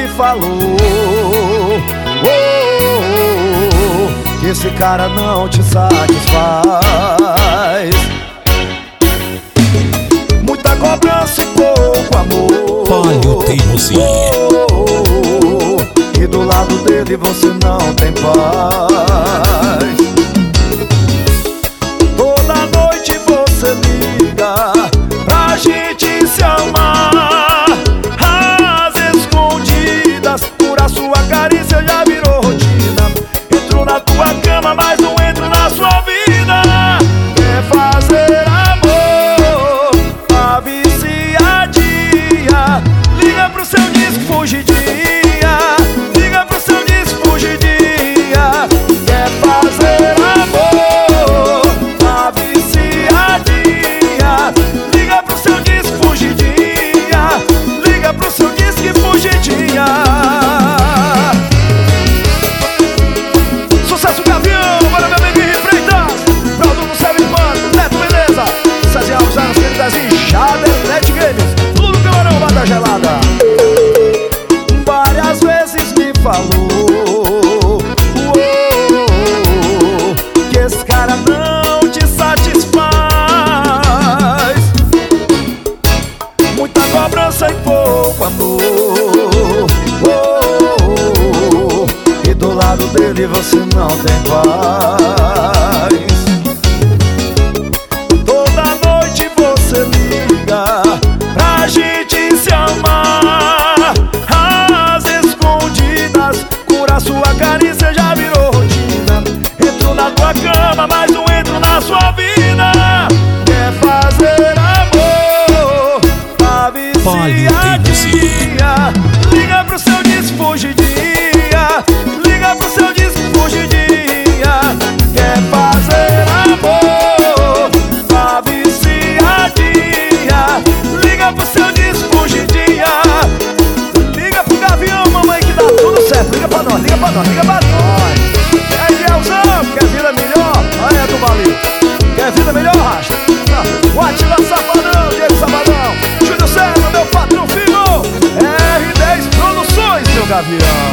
me falou que esse cara não te satisfaz. Muita cobrança e pouco amor. Palio Teimosia. E do lado dele você não tem paz. Toda noite você liga pra gente se amar, às escondidas, por a sua carícia já virou rotina. Entro na tua cama, mas não entro na sua vida. Quer fazer amor, a viciadinha. Liga pro seu disco fugidinha, liga pro seu disco fugidinha. Quer fazer amor, a viciadinha. Liga pro seu disco fugidinha, liga pro seu disco fugidinha. Sucesso Gavião, bora meu amigo Henrique Freitas, Braudo do Céu e Pano, Neto Beleza, César Alves, Aras Feridas e Jader Net Games, tudo Camarão, Bata Gelada. Várias vezes me falou que esse cara não te satisfaz. Muita cobrança e pouco amor. E do lado dele você não tem paz. Toda noite você liga pra gente se amar, às escondidas, cura sua carícia já virou rotina. Entro na tua cama, mas não entro na sua vida. Quer fazer amor, a viciadinha. Liga pro seu disco fugidinha, liga pro seu disco fugidinha. Quer fazer amor, a viciadinha. Liga pro seu disco fugidinha. Liga pro Gavião, mamãe, que dá tudo certo. Liga pra nós, liga pra nós, liga pra nós. É Gelzão, quer vida melhor? Aí é do Bali. Quer vida melhor, Rasta? O Atila Safadão, Diego Safadão, Júlio César, meu patrão filho. R10 Produções, seu Gavião.